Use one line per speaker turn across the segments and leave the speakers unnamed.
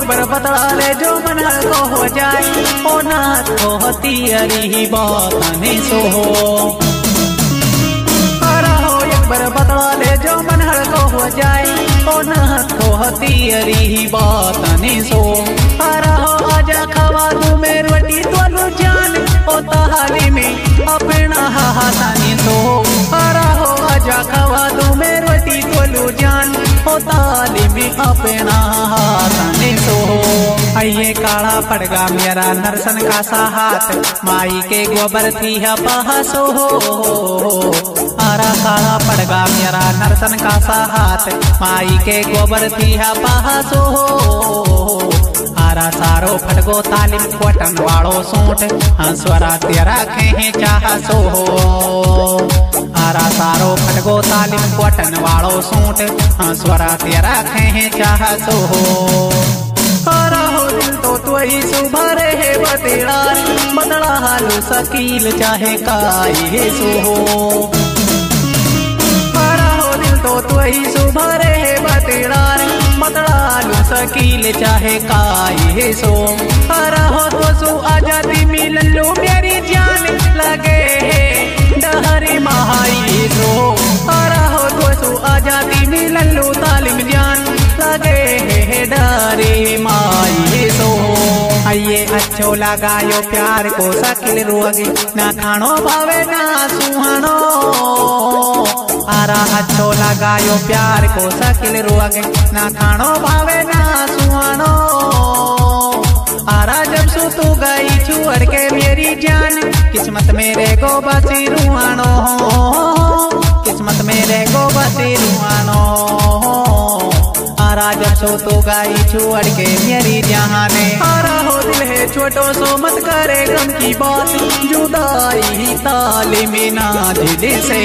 बार बतला ले जो मन को हो जाए ओ नाथ को हतियरी बातने सो एक बार बतला ले जो मन को हो जाए ओ नाथ को हतियरी बातने सो आजा खवा तू मेरी रोटी तो जान ओ तहाली में अपना हाथानी सो आजा खवा तू मेरी रोटी तो जान ओ ताली में अपना हाथानी सो आइए काला पड़गा मेरा नरसन का साहात माई के गोबर थी पहासो आरा काला पड़गा मेरा नरसन का साहात माई के गोबर थी पहासो आरा सारो फटगो तालिम कोटन वालो सूट हंसवरा तेरा कहीं चाहसो आरा सारो फटगो तालिम कोटन वालो सूट हंसवरा तेरा कहीं चाहसो आरा हो दिल तो ही सुभरे है बतेड़ा बदला हालू सकील चाहे काई सो आरा हो दिल तो ही सुभरे है बतेड़ा बदला सकील चाहे काई सो आरा हो तो सो आजादी मिलन लो मेरी जान लगे है डहरी महाई सो आरा हो तो सो आजादी मिलन लो तालिम जान लगे है डहरी माई सो आइए अच्छो लगायो प्यार को सकिल रोगे ना खानो भावे ना सुहानो आरा अच्छो लगायो प्यार को सकिल रोगे ना खानो भावे ना सुहानो आरा जब सु तू गई छुअड़ के मेरी जान किस्मत मेरे को बसी रुआनो किस्मत मेरे को बसी रुआनो आरा जब सो तू गई छुअड़ के मेरी जाने आरा हो दिल है छोटो सो मत करे गम की बात जुदाई ताली में ना दिल से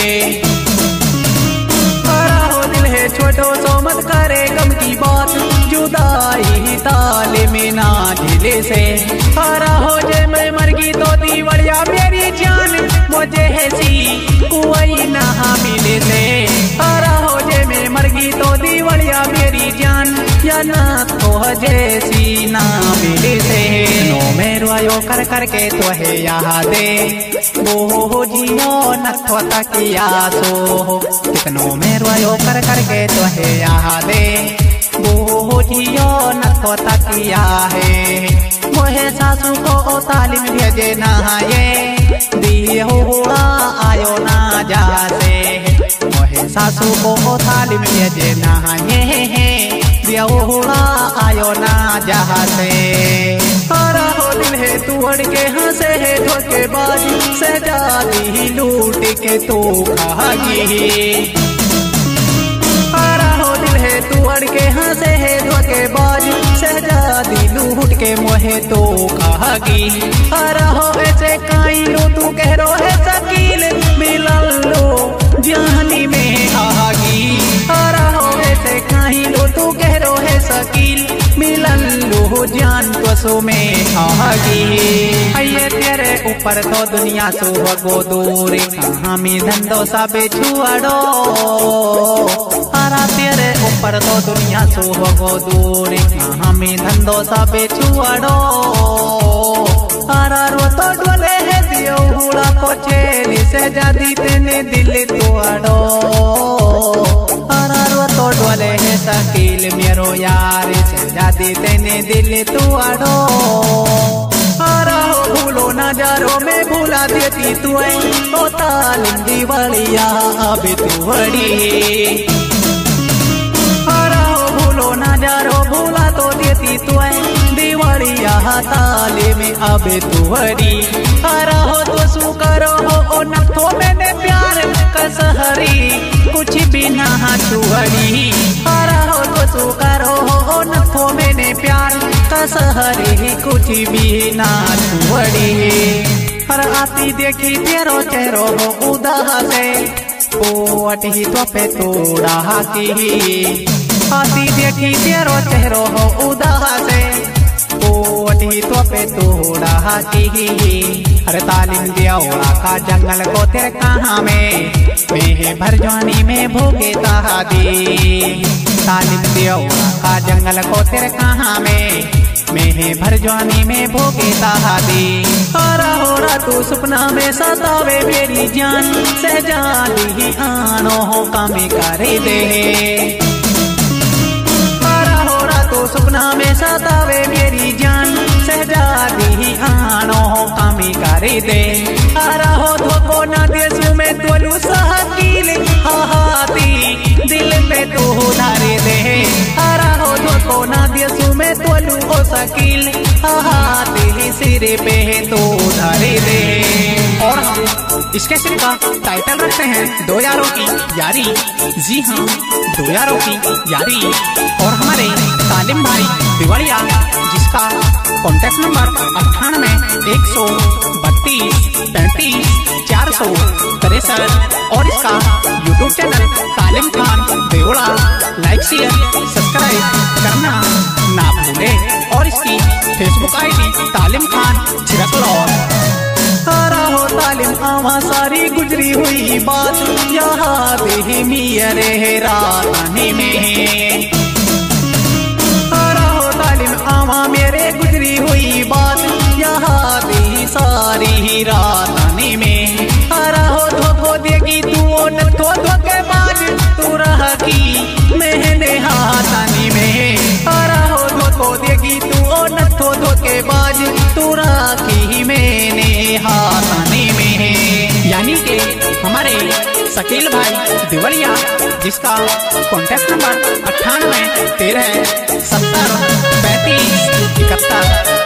छोटो सो मत करे गम की बात जुदाई ताले में ना झिले से आरा हो जे मैं मर गई तो दीवड़िया मेरी जान मुझे हैसी कोई ना मिले से आरा हो जे मैं मर गई तो दीवड़िया मेरी जान या ना तो जैसी ना मिले से नो मेरो आयो कर करके तो है यादे वो जियो न तो तकिया सो कितनो मेरो आयो कर करके तो है यादे वो जियो न तो तकिया है मोहे सासू को तालिम भेजे नहाए दिए हुआ आयो ना जासे मोहे सासू को तालिम भेजे नहाए दिया हुआ आयो ना जासे आरा हो दिल है तू अड़ के हंसे है धोखेबाजी से जाती लूट के तू खागी आरा हो दिल है तू अड़ के हंसे है धोखेबाजी से जाती लूट के मोहे तो खागी आरा हो ऐसे काई लो तू कह रो है सकील मिलल लो जानी में आगी आरा हो ऐसे काई लो तू कह रो है सकील मिलन लो जान कसो में आगी आइए तेरे ऊपर तो दुनिया सो गो दूर हमी धंधो सा बेछुआड़ो आरा तेरे ऊपर तो दुनिया सो गो दूर हमी धंधो सा बेछुआड़ो आरा रो तो डोले है दियो हुड़ा को चेरी से जादी तेने दिल तो आड़ो आरा रो तो डोले है सकील मेरो यार से जादी तेने दिल तू आड़ो आरा हो भूलो नजारों में भूला देती तू ओ तालिम दीवालिया अब तू बड़ी आरा हो भूलो नजारों भूला तो देती तू दीवालिया ताली में अब तू बड़ी आरा हो तो सू करो हो न तो मैंने प्यार कसहरी कुछ भी ना छुअड़ी आरा हो तो सू करो हो न तो मैंने प्यार कसहरी कुछ भी ना छुअड़ी हर आती देखी तेरो चेहरो हो उदास पोट ही तो पे तोड़ा की आती देखी तेरो चेहरो हो उदास पोट ही तो पे तोड़ा की हर तालिम दिया का जंगल को तेरे कहाँ में भर जवानी में भोगे तादी तालिम देवड़ा का जंगल को तेरे कहाँ में है भर जवानी में भोगे ताहादी। हरा हो रहा तू सपना में सतावे मेरी जान, सहजादी ही आनो हो कमी करे दे। हरा हो रहा तू सपना में सतावे मेरी जान, सहजादी ही आनो हो कमी करे दे। हरा हो धोको ना देसु में तोलू सहकील हाथी दिल पे तू धारे दे। हरा हो धोको ना देसु में तोलू हो सकील हाथी सिरे पे तू धारे दे। और हम इस कैसेट का टाइटल रखते हैं दो यारों की यारी। जी हाँ, दो यारों की यारी। और हमारे तालिम भाई दिवालिया जिसका कॉन्टेक्ट नंबर 98 132 35 463 और इसका YouTube channel Talim Khan Deora. Like share subscribe करना ना भूले। और इसकी फेसबुक आईडी तालिम खान चिरकलौर। हरा हो तालिम आवा सारी गुजरी हुई बात यहाँ दे मियरे रानी में। हरा हो तालिम आवा मेरे गुजरी हुई बात यहाँ दे सारी रानी में। हरा हो धोखो देगी तू न तो धोखे बाज तू रहा की मैंने हाथानी में। हरा हो धोखो देगी तू न तो धोखे बाज तू रहा की मैंने हाथानी में। यानी कि हमारे शकील भाई दिवलिया जिसका कॉन्टेक्ट नंबर 98 13 70 35 71।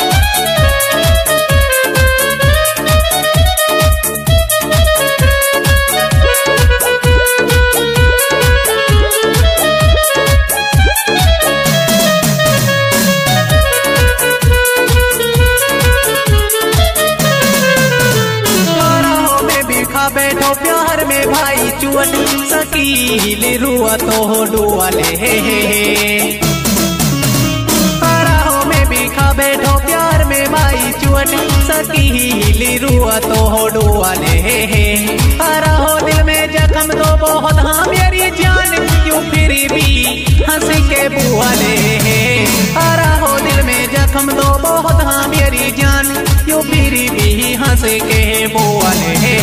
बैठो प्यार में भाई चुअट शकील रुआ तो डुअले। हरा हो में बिखा बैठो प्यार में भाई चुअट शकील रुआ तो डुअले। हरा हो दिल में जख्म तो बहुत हाँ मेरी जान क्यों फिर भी हंस के बुआले। हरा हो दिल में जख्म तो बहुत हाँ मेरी जान क्यों फिर भी हंस के बुआले।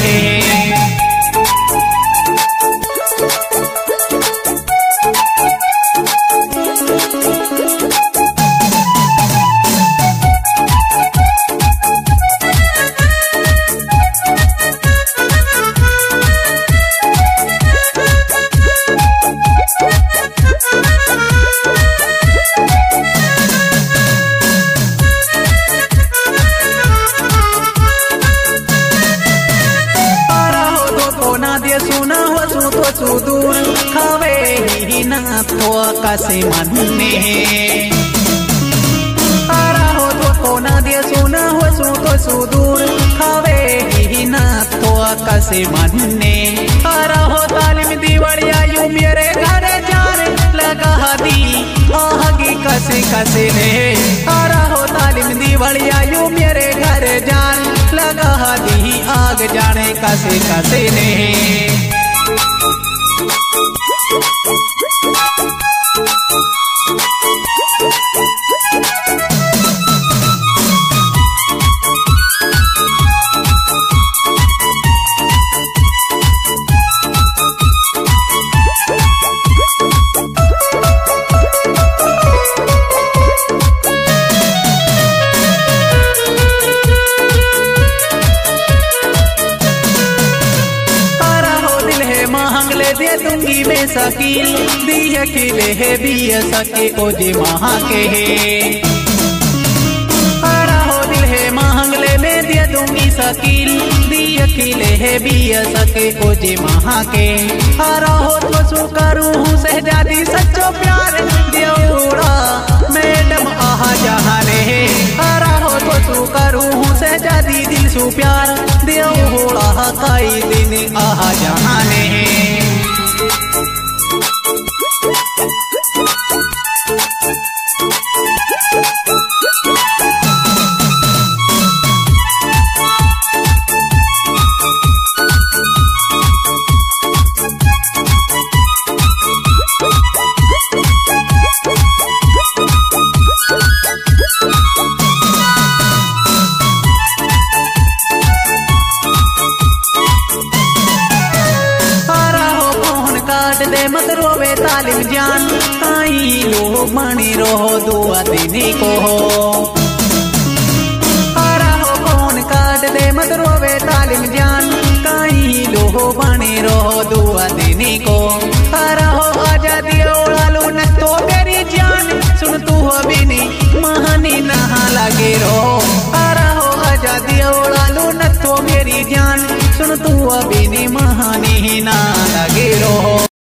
सुना हो सू दूर खावे ही ना तो कसे मन में। हरा हो तो कोना दिया सुना हो सू दूर खावे ही ना तो कसे मन में। हरा हो तालिम दिवालिया यू मेरे घर जान लगा दी आगे कसे कसे ने। हरा हो तालिम दिवालिया यू मेरे घर जान लगा दी आग जाने कसे कसे ने। दे दूंगी मैं शकील दिया खिले है बिया सके ओजे महा के है। हरा हो दिल है मांग ले मैं दे दूंगी शकील दिया खिले है बिया सके ओजे महा के। हरा हो तो सु करूँ सहजादी सच्चो प्यार देवड़ा मैडम आहा जहाँ रे। हरा हो तो सु करूँ सहजादी दिल सु प्यार देवड़ा कई दिन आहा जहाँ ने। दे मत रोवे तालिम जान आई लो मणि रहो दुआ दीनी को हरा हो फोन काट दे मत रोवे तालिम जान काई लो मणि रहो दुआ दीनी को हरा हो आजादी ओढ़ालू न तो मेरी जान सुन तू अभी नहीं महानी नहा लगे रहो हरा हो आजादी ओढ़ालू न तो मेरी जान सुन तू अभी नहीं महानी ना लगे रहो।